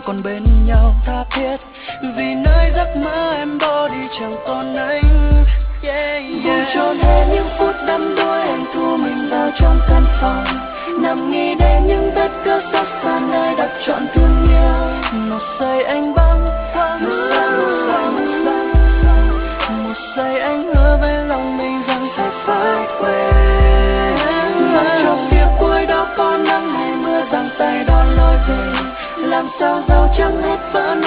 còn bên nhau tha thiết, vì nơi giấc mơ em bỏ đi chẳng còn anh. Buông trôi hết những phút đắm đuối, em thu mình vào trong căn phòng, nằm nghĩ đến những vết cớ xót xa nơi đặt trọn thương yêu. Một giây anh băng khoăn, một giây anh hứa với lòng mình rằng sẽ phải quên. Mặc cho phía cuối đó có nắng hay mưa giăng tay đón lối về, làm sao dấu chẳng hết vỡ.